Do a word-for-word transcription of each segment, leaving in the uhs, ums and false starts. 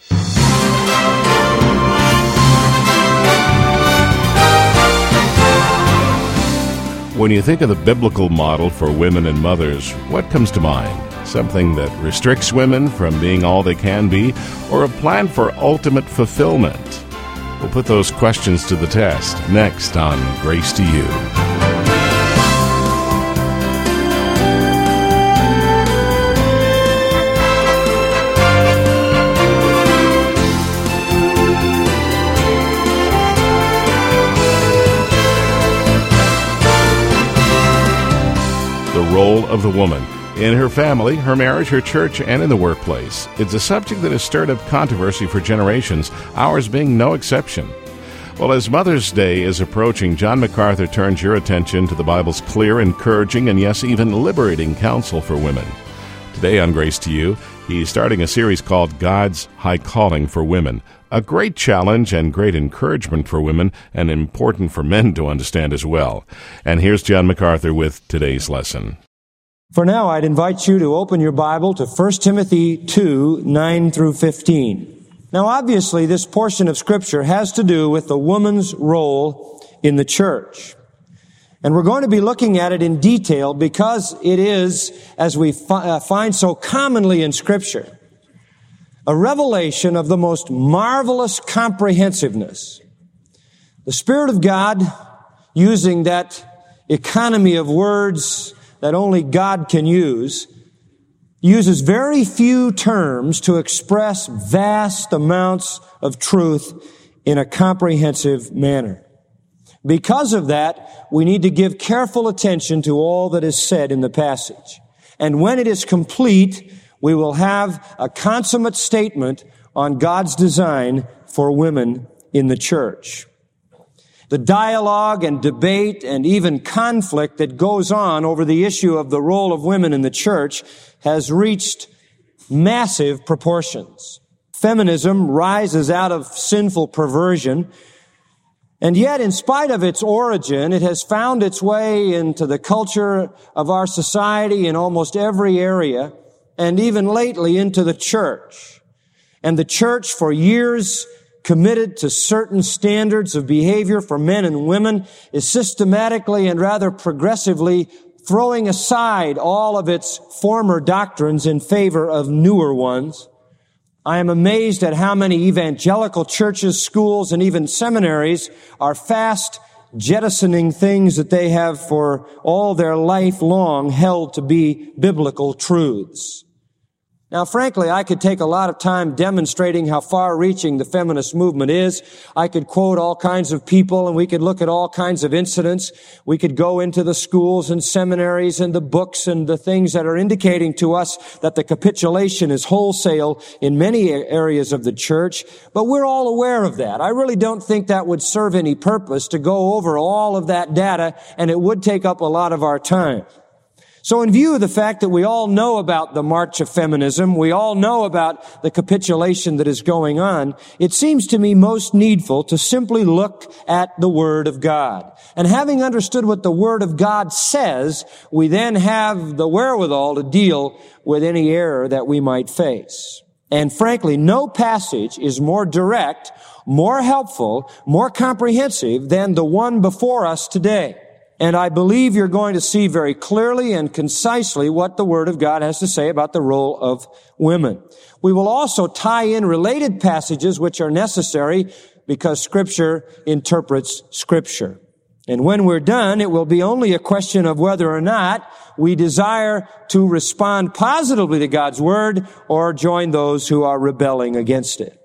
When you think of the biblical model for women and mothers, what comes to mind? Something that restricts women from being all they can be, or a plan for ultimate fulfillment? We'll put those questions to the test next on Grace to You. The role of the woman in her family, her marriage, her church, and in the workplace. It's a subject that has stirred up controversy for generations, ours being no exception. Well, as Mother's Day is approaching, John MacArthur turns your attention to the Bible's clear, encouraging, and yes, even liberating counsel for women. Today on Grace to You, he's starting a series called God's High Calling for Women. A great challenge and great encouragement for women, and important for men to understand as well. And here's John MacArthur with today's lesson. For now, I'd invite you to open your Bible to First Timothy two, nine through fifteen. Now, obviously, this portion of Scripture has to do with the woman's role in the church. And we're going to be looking at it in detail because it is, as we fi- uh, find so commonly in Scripture, a revelation of the most marvelous comprehensiveness. The Spirit of God, using that economy of words that only God can use, uses very few terms to express vast amounts of truth in a comprehensive manner. Because of that, we need to give careful attention to all that is said in the passage. And when it is complete, we will have a consummate statement on God's design for women in the church. The dialogue and debate and even conflict that goes on over the issue of the role of women in the church has reached massive proportions. Feminism rises out of sinful perversion, and yet, in spite of its origin, it has found its way into the culture of our society in almost every area, and even lately into the church. And the church, for years, committed to certain standards of behavior for men and women, is systematically and rather progressively throwing aside all of its former doctrines in favor of newer ones. I am amazed at how many evangelical churches, schools, and even seminaries are fast jettisoning things that they have for all their life long held to be biblical truths. Now, frankly, I could take a lot of time demonstrating how far-reaching the feminist movement is. I could quote all kinds of people, and we could look at all kinds of incidents. We could go into the schools and seminaries and the books and the things that are indicating to us that the capitulation is wholesale in many areas of the church. But we're all aware of that. I really don't think that would serve any purpose to go over all of that data, and it would take up a lot of our time. So in view of the fact that we all know about the march of feminism, we all know about the capitulation that is going on, it seems to me most needful to simply look at the Word of God. And having understood what the Word of God says, we then have the wherewithal to deal with any error that we might face. And frankly, no passage is more direct, more helpful, more comprehensive than the one before us today. And I believe you're going to see very clearly and concisely what the Word of God has to say about the role of women. We will also tie in related passages which are necessary because Scripture interprets Scripture. And when we're done, it will be only a question of whether or not we desire to respond positively to God's Word or join those who are rebelling against it.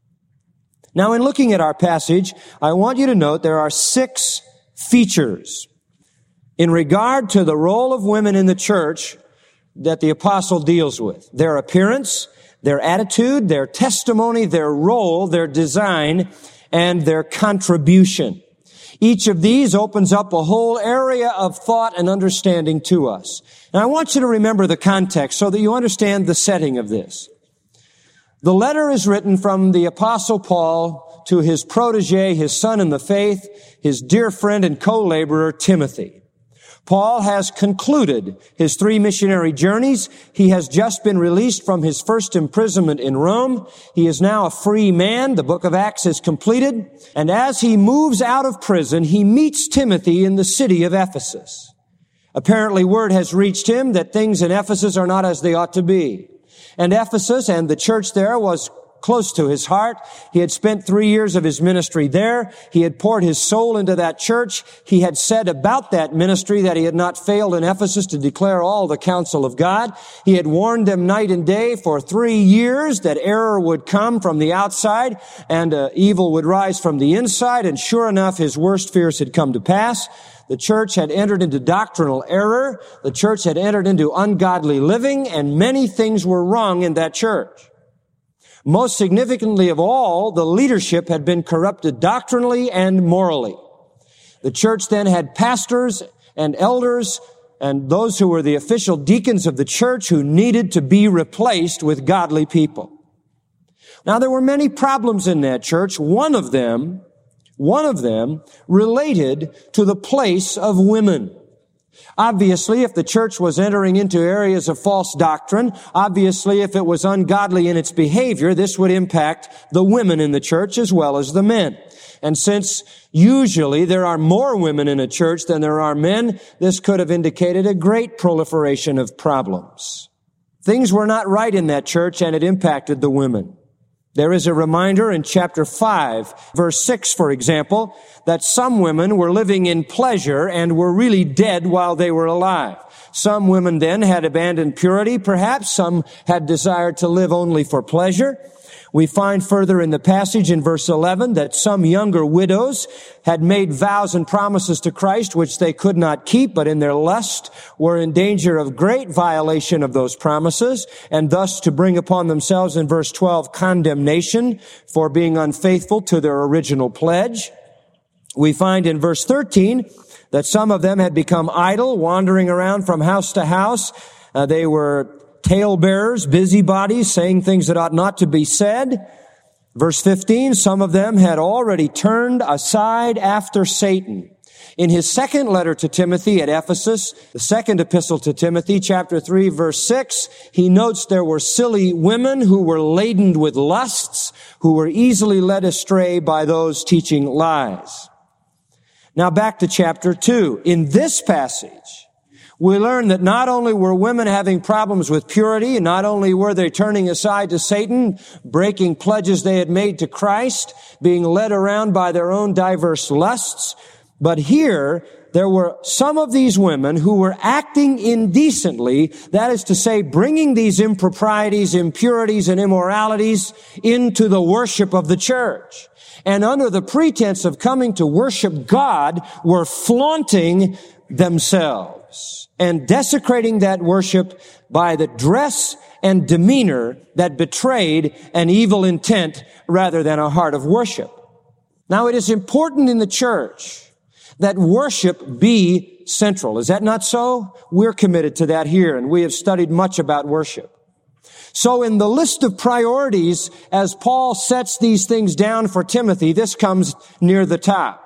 Now, in looking at our passage, I want you to note there are six features in regard to the role of women in the church that the apostle deals with. Their appearance, their attitude, their testimony, their role, their design, and their contribution. Each of these opens up a whole area of thought and understanding to us. And I want you to remember the context so that you understand the setting of this. The letter is written from the apostle Paul to his protege, his son in the faith, his dear friend and co-laborer, Timothy, Paul has concluded his three missionary journeys. He has just been released from his first imprisonment in Rome. He is now a free man. The book of Acts is completed. And as he moves out of prison, he meets Timothy in the city of Ephesus. Apparently, word has reached him that things in Ephesus are not as they ought to be. And Ephesus and the church there was close to his heart. He had spent three years of his ministry there. He had poured his soul into that church. He had said about that ministry that he had not failed in Ephesus to declare all the counsel of God. He had warned them night and day for three years that error would come from the outside and uh, evil would rise from the inside. And sure enough, his worst fears had come to pass. The church had entered into doctrinal error. The church had entered into ungodly living, and many things were wrong in that church. Most significantly of all, the leadership had been corrupted doctrinally and morally. The church then had pastors and elders and those who were the official deacons of the church who needed to be replaced with godly people. Now, there were many problems in that church. One of them, one of them related to the place of women. Obviously, if the church was entering into areas of false doctrine, obviously, if it was ungodly in its behavior, this would impact the women in the church as well as the men. And since usually there are more women in a church than there are men, this could have indicated a great proliferation of problems. Things were not right in that church, and it impacted the women. There is a reminder in chapter five, verse six, for example, that some women were living in pleasure and were really dead while they were alive. Some women then had abandoned purity. Perhaps some had desired to live only for pleasure. We find further in the passage in verse eleven that some younger widows had made vows and promises to Christ which they could not keep, but in their lust were in danger of great violation of those promises, and thus to bring upon themselves in verse twelve condemnation for being unfaithful to their original pledge. We find in verse thirteen that some of them had become idle, wandering around from house to house. Uh, they were talebearers, busybodies, saying things that ought not to be said. Verse fifteen, some of them had already turned aside after Satan. In his second letter to Timothy at Ephesus, the second epistle to Timothy, chapter three, verse six, he notes there were silly women who were laden with lusts, who were easily led astray by those teaching lies. Now back to chapter two. In this passage, we learn that not only were women having problems with purity, and not only were they turning aside to Satan, breaking pledges they had made to Christ, being led around by their own diverse lusts, but here there were some of these women who were acting indecently, that is to say, bringing these improprieties, impurities, and immoralities into the worship of the church. And under the pretense of coming to worship God, were flaunting themselves and desecrating that worship by the dress and demeanor that betrayed an evil intent rather than a heart of worship. Now, it is important in the church that worship be central. Is that not so? We're committed to that here, and we have studied much about worship. So in the list of priorities, as Paul sets these things down for Timothy, this comes near the top.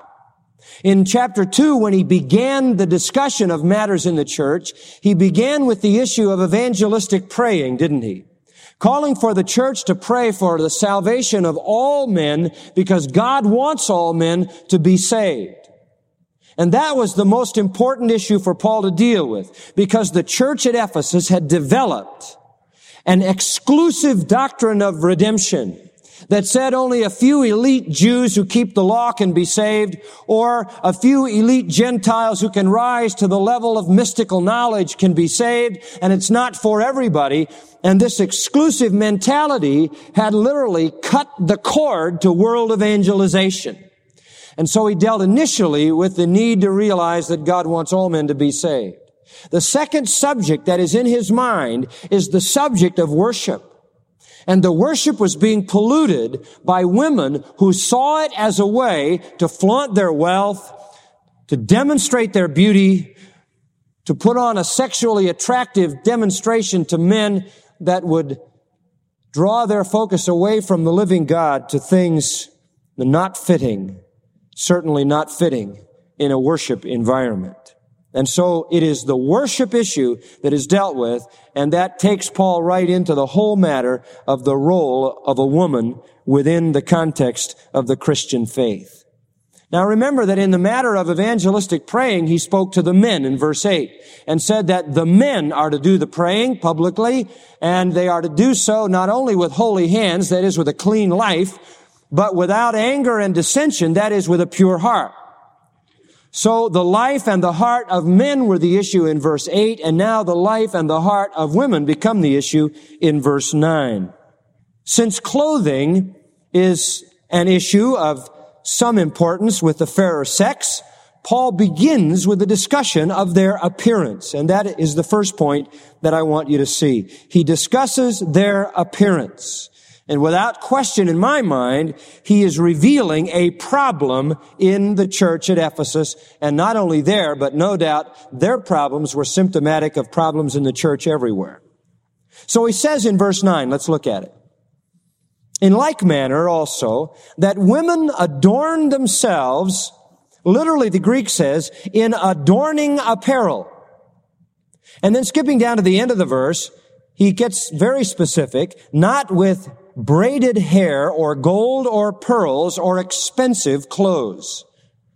In chapter two, when he began the discussion of matters in the church, he began with the issue of evangelistic praying, didn't he? Calling for the church to pray for the salvation of all men because God wants all men to be saved. And that was the most important issue for Paul to deal with, because the church at Ephesus had developed an exclusive doctrine of redemption that said only a few elite Jews who keep the law can be saved, or a few elite Gentiles who can rise to the level of mystical knowledge can be saved, and it's not for everybody. And this exclusive mentality had literally cut the cord to world evangelization. And so he dealt initially with the need to realize that God wants all men to be saved. The second subject that is in his mind is the subject of worship. And the worship was being polluted by women who saw it as a way to flaunt their wealth, to demonstrate their beauty, to put on a sexually attractive demonstration to men that would draw their focus away from the living God to things not fitting, certainly not fitting in a worship environment. And so it is the worship issue that is dealt with, and that takes Paul right into the whole matter of the role of a woman within the context of the Christian faith. Now remember that in the matter of evangelistic praying, he spoke to the men in verse eight and said that the men are to do the praying publicly, and they are to do so not only with holy hands, that is with a clean life, but without anger and dissension, that is with a pure heart. So the life and the heart of men were the issue in verse eight, and now the life and the heart of women become the issue in verse nine. Since clothing is an issue of some importance with the fairer sex, Paul begins with a discussion of their appearance, and that is the first point that I want you to see. He discusses their appearance. And without question in my mind, he is revealing a problem in the church at Ephesus. And not only there, but no doubt their problems were symptomatic of problems in the church everywhere. So he says in verse nine, let's look at it. In like manner also, that women adorn themselves, literally the Greek says, in adorning apparel. And then skipping down to the end of the verse, he gets very specific, not with braided hair or gold or pearls or expensive clothes.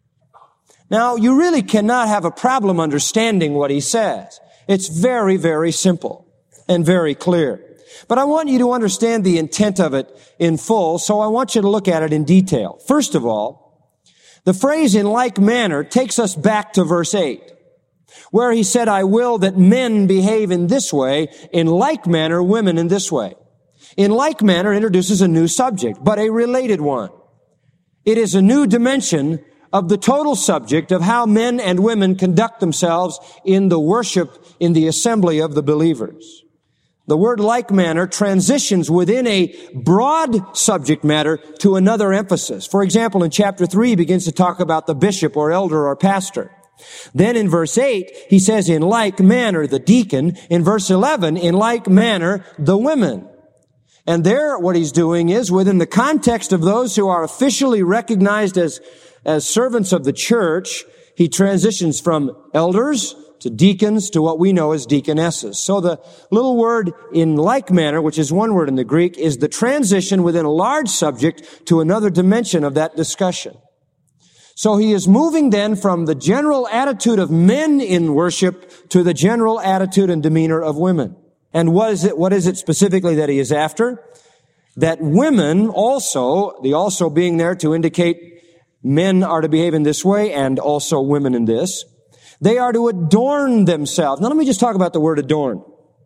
Now, you really cannot have a problem understanding what he says. It's very, very simple and very clear. But I want you to understand the intent of it in full, so I want you to look at it in detail. First of all, the phrase in like manner takes us back to verse eight, where he said, I will that men behave in this way, in like manner women in this way. In like manner introduces a new subject, but a related one. It is a new dimension of the total subject of how men and women conduct themselves in the worship, in the assembly of the believers. The word like manner transitions within a broad subject matter to another emphasis. For example, in chapter three, he begins to talk about the bishop or elder or pastor. Then in verse eight, he says, in like manner, the deacon. In verse eleven, in like manner, the women. And there, what he's doing is, within the context of those who are officially recognized as, as servants of the church, he transitions from elders to deacons to what we know as deaconesses. So the little word in like manner, which is one word in the Greek, is the transition within a large subject to another dimension of that discussion. So he is moving then from the general attitude of men in worship to the general attitude and demeanor of women. And what is it, what is it specifically that he is after? That women also, the also being there to indicate men are to behave in this way and also women in this, they are to adorn themselves. Now let me just talk about the word adorn.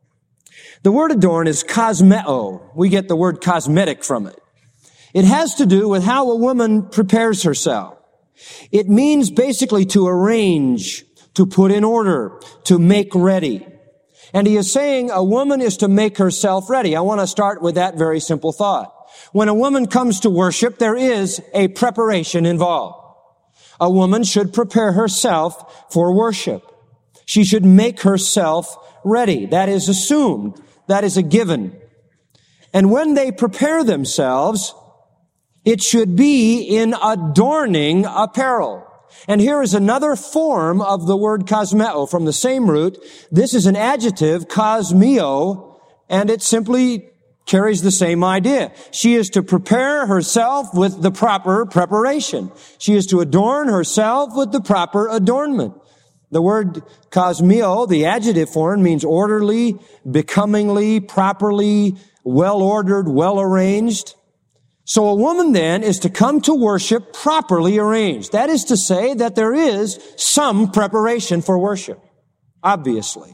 The word adorn is cosmeo. We get the word cosmetic from it. It has to do with how a woman prepares herself. It means basically to arrange, to put in order, to make ready. And he is saying a woman is to make herself ready. I want to start with that very simple thought. When a woman comes to worship, there is a preparation involved. A woman should prepare herself for worship. She should make herself ready. That is assumed. That is a given. And when they prepare themselves, it should be in adorning apparel. And here is another form of the word cosmeo from the same root. This is an adjective, cosmeo, and it simply carries the same idea. She is to prepare herself with the proper preparation. She is to adorn herself with the proper adornment. The word cosmeo, the adjective form, means orderly, becomingly, properly, well-ordered, well-arranged. So a woman then is to come to worship properly arranged. That is to say that there is some preparation for worship, obviously.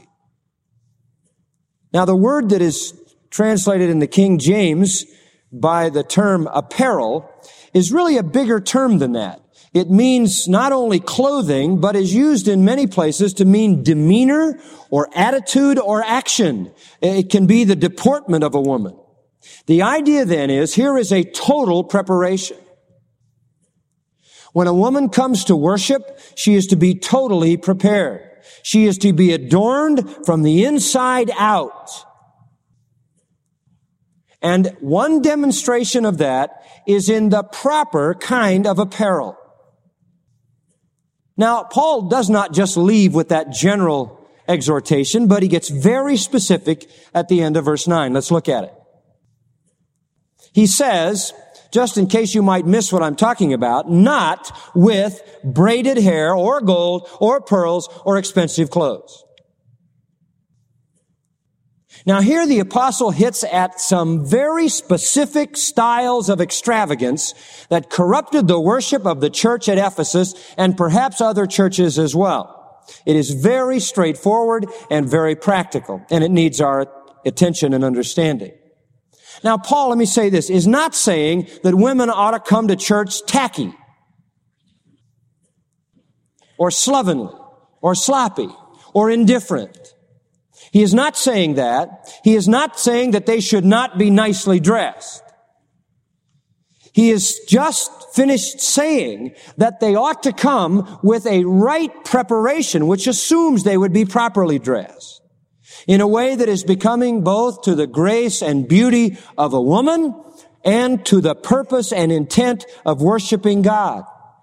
Now the word that is translated in the King James by the term apparel is really a bigger term than that. It means not only clothing, but is used in many places to mean demeanor or attitude or action. It can be the deportment of a woman. The idea then is, here is a total preparation. When a woman comes to worship, she is to be totally prepared. She is to be adorned from the inside out. And one demonstration of that is in the proper kind of apparel. Now, Paul does not just leave with that general exhortation, but he gets very specific at the end of verse nine. Let's look at it. He says, just in case you might miss what I'm talking about, not with braided hair or gold or pearls or expensive clothes. Now here the apostle hits at some very specific styles of extravagance that corrupted the worship of the church at Ephesus and perhaps other churches as well. It is very straightforward and very practical, and it needs our attention and understanding. Now Paul, let me say this, is not saying that women ought to come to church tacky or slovenly or sloppy or indifferent. He is not saying that. He is not saying that they should not be nicely dressed. He is just finished saying that they ought to come with a right preparation, which assumes they would be properly dressed in a way that is becoming both to the grace and beauty of a woman and to the purpose and intent of worshiping God.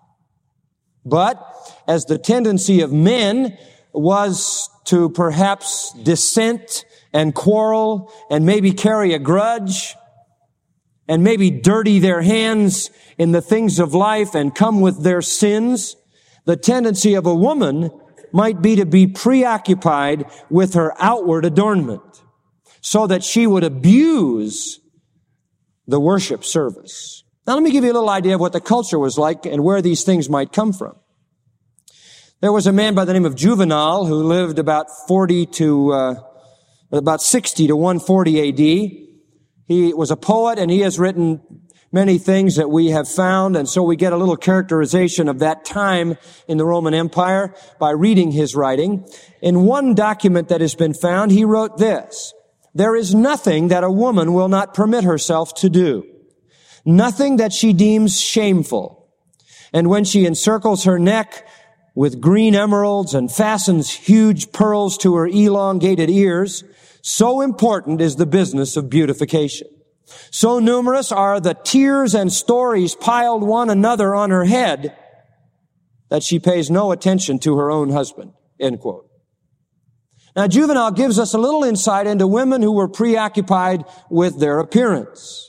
But as the tendency of men was to perhaps dissent and quarrel and maybe carry a grudge and maybe dirty their hands in the things of life and come with their sins, the tendency of a woman might be to be preoccupied with her outward adornment so that she would abuse the worship service. Now let me give you a little idea of what the culture was like and where these things might come from. There was a man by the name of Juvenal who lived about forty to, uh, about sixty to one forty A D. He was a poet and he has written many things that we have found, and so we get a little characterization of that time in the Roman Empire by reading his writing. In one document that has been found, he wrote this: "There is nothing that a woman will not permit herself to do, nothing that she deems shameful. And when she encircles her neck with green emeralds and fastens huge pearls to her elongated ears, so important is the business of beautification. So numerous are the tears and stories piled one another on her head that she pays no attention to her own husband." End quote. Now, Juvenal gives us a little insight into women who were preoccupied with their appearance.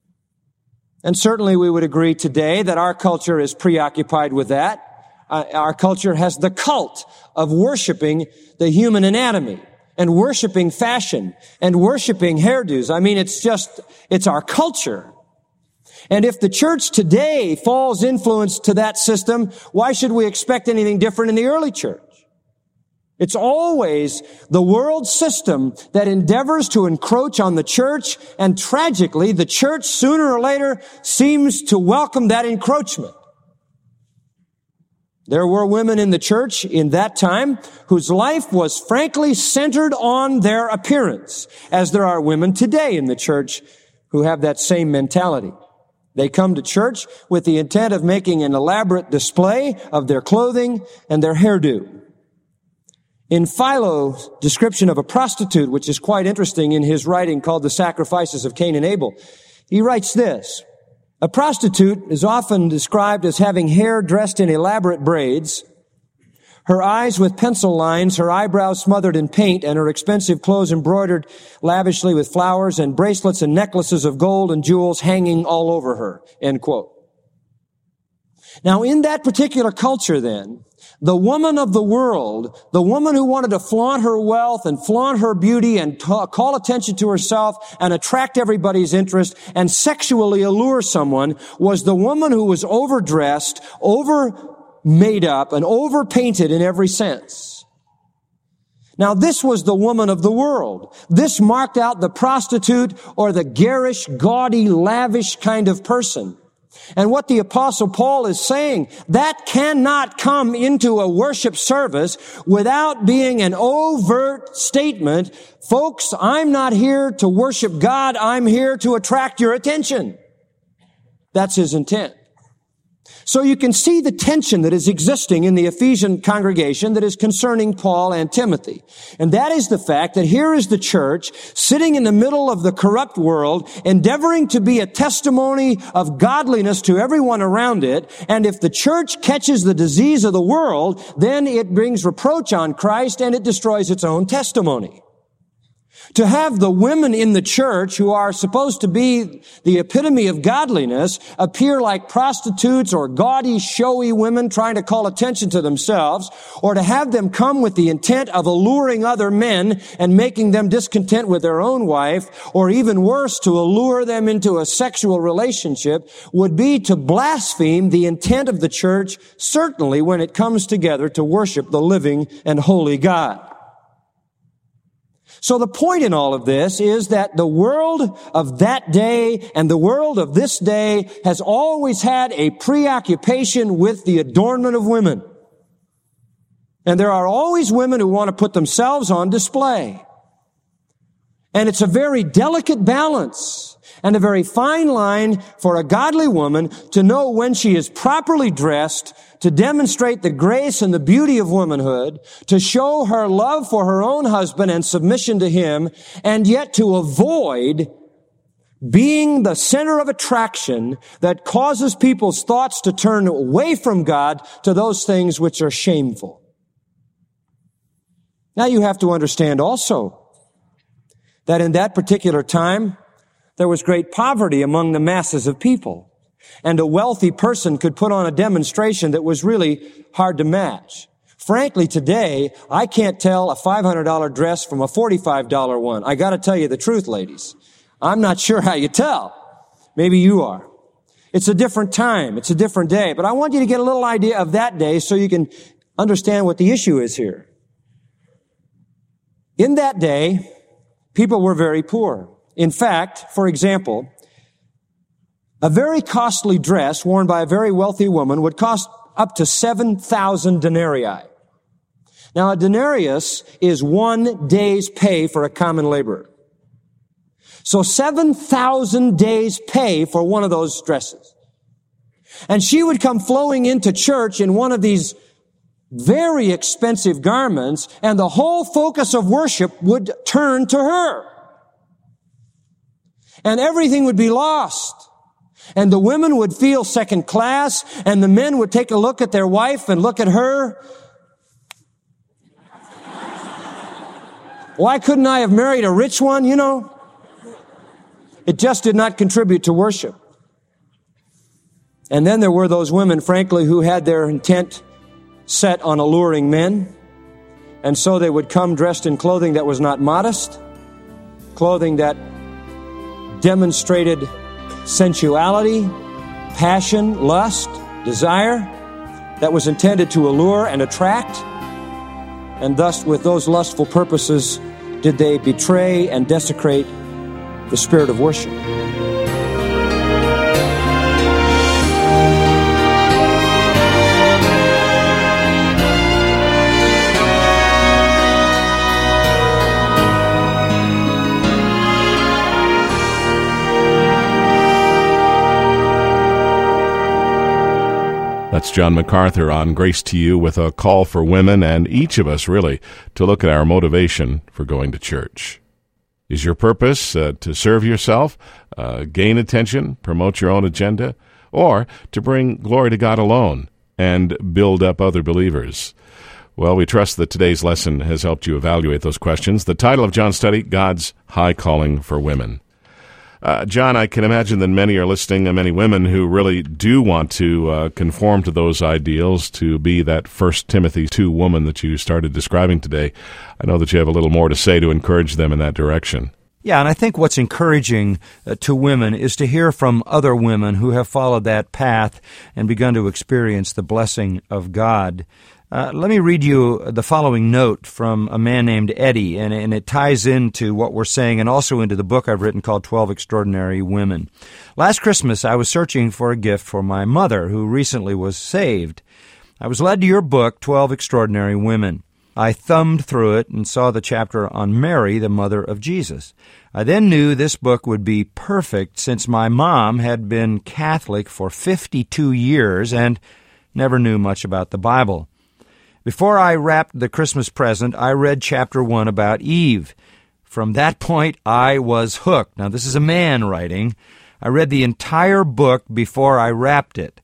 And certainly we would agree today that our culture is preoccupied with that. Uh, our culture has the cult of worshiping the human anatomy and worshiping fashion and worshiping hairdos. I mean, it's just, it's our culture. And if the church today falls influence to that system, why should we expect anything different in the early church? It's always the world system that endeavors to encroach on the church, and tragically, the church sooner or later seems to welcome that encroachment. There were women in the church in that time whose life was frankly centered on their appearance, as there are women today in the church who have that same mentality. They come to church with the intent of making an elaborate display of their clothing and their hairdo. In Philo's description of a prostitute, which is quite interesting in his writing called The Sacrifices of Cain and Abel, he writes this: "A prostitute is often described as having hair dressed in elaborate braids, her eyes with pencil lines, her eyebrows smothered in paint, and her expensive clothes embroidered lavishly with flowers, and bracelets and necklaces of gold and jewels hanging all over her." End quote. Now, in that particular culture then, the woman of the world, the woman who wanted to flaunt her wealth and flaunt her beauty and ta- call attention to herself and attract everybody's interest and sexually allure someone, was the woman who was overdressed, over made up, and overpainted in every sense. Now, this was the woman of the world. This marked out the prostitute or the garish, gaudy, lavish kind of person. And what the Apostle Paul is saying, that cannot come into a worship service without being an overt statement. Folks, I'm not here to worship God. I'm here to attract your attention. That's his intent. So you can see the tension that is existing in the Ephesian congregation that is concerning Paul and Timothy. And that is the fact that here is the church sitting in the middle of the corrupt world, endeavoring to be a testimony of godliness to everyone around it. And if the church catches the disease of the world, then it brings reproach on Christ and it destroys its own testimony. To have the women in the church, who are supposed to be the epitome of godliness, appear like prostitutes or gaudy, showy women trying to call attention to themselves, or to have them come with the intent of alluring other men and making them discontent with their own wife, or even worse, to allure them into a sexual relationship, would be to blaspheme the intent of the church, certainly when it comes together to worship the living and holy God. So the point in all of this is that the world of that day and the world of this day has always had a preoccupation with the adornment of women. And there are always women who want to put themselves on display. And it's a very delicate balance and a very fine line for a godly woman to know when she is properly dressed to demonstrate the grace and the beauty of womanhood, to show her love for her own husband and submission to him, and yet to avoid being the center of attraction that causes people's thoughts to turn away from God to those things which are shameful. Now you have to understand also that in that particular time, there was great poverty among the masses of people. And a wealthy person could put on a demonstration that was really hard to match. Frankly, today, I can't tell a five hundred dollars dress from a forty-five dollars one. I gotta tell you the truth, ladies. I'm not sure how you tell. Maybe you are. It's a different time. It's a different day. But I want you to get a little idea of that day so you can understand what the issue is here. In that day, people were very poor. In fact, for example, a very costly dress worn by a very wealthy woman would cost up to seven thousand denarii. Now, a denarius is one day's pay for a common laborer. So seven thousand days' pay for one of those dresses. And she would come flowing into church in one of these very expensive garments, and the whole focus of worship would turn to her. And everything would be lost. And the women would feel second class, and the men would take a look at their wife and look at her. Why couldn't I have married a rich one, you know? It just did not contribute to worship. And then there were those women, frankly, who had their intent set on alluring men. And so they would come dressed in clothing that was not modest, clothing that demonstrated sensuality, passion, lust, desire, that was intended to allure and attract. And thus, with those lustful purposes, did they betray and desecrate the spirit of worship. That's John MacArthur on Grace to You with a call for women and each of us, really, to look at our motivation for going to church. Is your purpose uh, to serve yourself, uh, gain attention, promote your own agenda, or to bring glory to God alone and build up other believers? Well, we trust that today's lesson has helped you evaluate those questions. The title of John's study, God's High Calling for Women. Uh, John, I can imagine that many are listening, and many women who really do want to uh, conform to those ideals, to be that First Timothy two woman that you started describing today. I know that you have a little more to say to encourage them in that direction. Yeah, and I think what's encouraging uh, to women is to hear from other women who have followed that path and begun to experience the blessing of God. Uh, let me read you the following note from a man named Eddie, and, and it ties into what we're saying and also into the book I've written called twelve Extraordinary Women. Last Christmas, I was searching for a gift for my mother, who recently was saved. I was led to your book, twelve Extraordinary Women. I thumbed through it and saw the chapter on Mary, the mother of Jesus. I then knew this book would be perfect since my mom had been Catholic for fifty-two years and never knew much about the Bible. Before I wrapped the Christmas present, I read chapter one about Eve. From that point, I was hooked. Now, this is a man writing. I read the entire book before I wrapped it.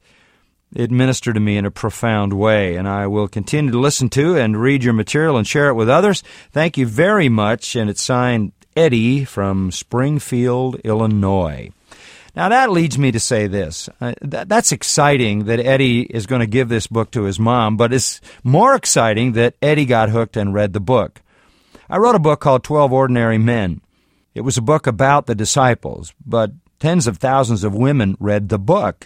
It ministered to me in a profound way, and I will continue to listen to and read your material and share it with others. Thank you very much, and it's signed Eddie from Springfield, Illinois. Now, that leads me to say this. Uh, that, that's exciting that Eddie is going to give this book to his mom, but it's more exciting that Eddie got hooked and read the book. I wrote a book called twelve Ordinary Men. It was a book about the disciples, but tens of thousands of women read the book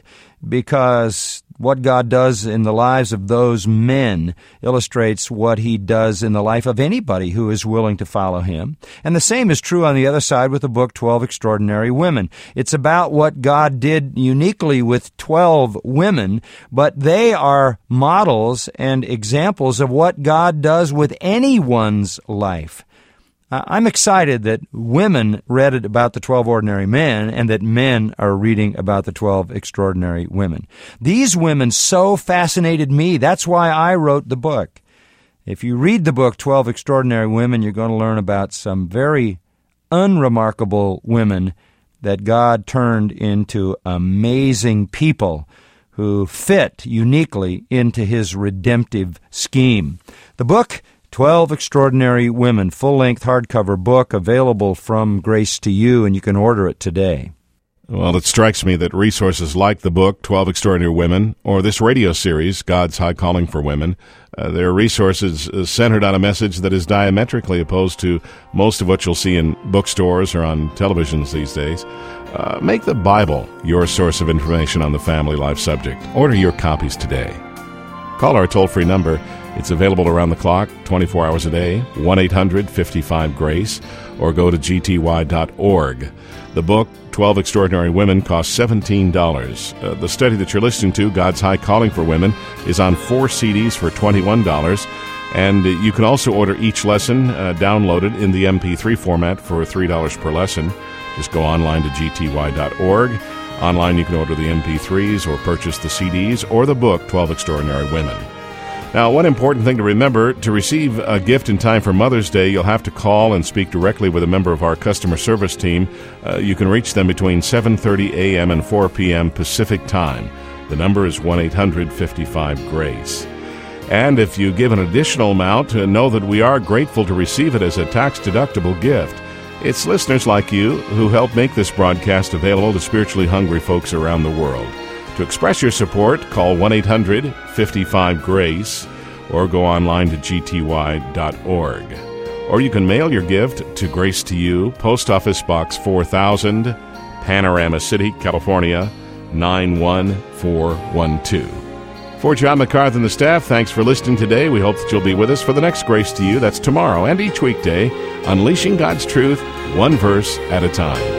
because what God does in the lives of those men illustrates what He does in the life of anybody who is willing to follow Him. And the same is true on the other side with the book twelve Extraordinary Women. It's about what God did uniquely with twelve women, but they are models and examples of what God does with anyone's life. I'm excited that women read it about the twelve Ordinary Men and that men are reading about the twelve Extraordinary Women. These women so fascinated me. That's why I wrote the book. If you read the book twelve Extraordinary Women, you're going to learn about some very unremarkable women that God turned into amazing people who fit uniquely into His redemptive scheme. The book twelve Extraordinary Women, full-length hardcover book available from Grace to You, and you can order it today. Well, it strikes me that resources like the book, twelve Extraordinary Women, or this radio series, God's High Calling for Women, uh, they're resources uh, centered on a message that is diametrically opposed to most of what you'll see in bookstores or on televisions these days. Uh, make the Bible your source of information on the family life subject. Order your copies today. Call our toll-free number. It's available around the clock, twenty-four hours a day, one eight hundred fifty-five GRACE, or go to g t y dot org. The book, twelve Extraordinary Women, costs seventeen dollars. Uh, the study that you're listening to, God's High Calling for Women, is on four C Ds for twenty-one dollars. And you can also order each lesson uh, downloaded in the M P three format for three dollars per lesson. Just go online to g t y dot org. Online you can order the M P threes or purchase the C Ds or the book, twelve Extraordinary Women. Now, one important thing to remember, to receive a gift in time for Mother's Day, you'll have to call and speak directly with a member of our customer service team. Uh, you can reach them between seven thirty a.m. and four p.m. Pacific Time. The number is one eight hundred fifty-five GRACE. And if you give an additional amount, uh, know that we are grateful to receive it as a tax-deductible gift. It's listeners like you who help make this broadcast available to spiritually hungry folks around the world. To express your support, call one eight hundred fifty-five GRACE or go online to g t y dot org. Or you can mail your gift to Grace to You, Post Office Box four thousand, Panorama City, California, nine one four one two. For John MacArthur and the staff, thanks for listening today. We hope that you'll be with us for the next Grace to You. That's tomorrow and each weekday, unleashing God's truth, one verse at a time.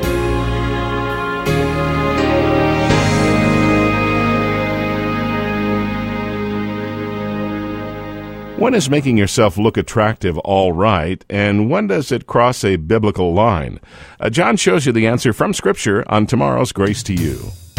When is making yourself look attractive all right, and when does it cross a biblical line? Uh, John shows you the answer from Scripture on tomorrow's Grace to You.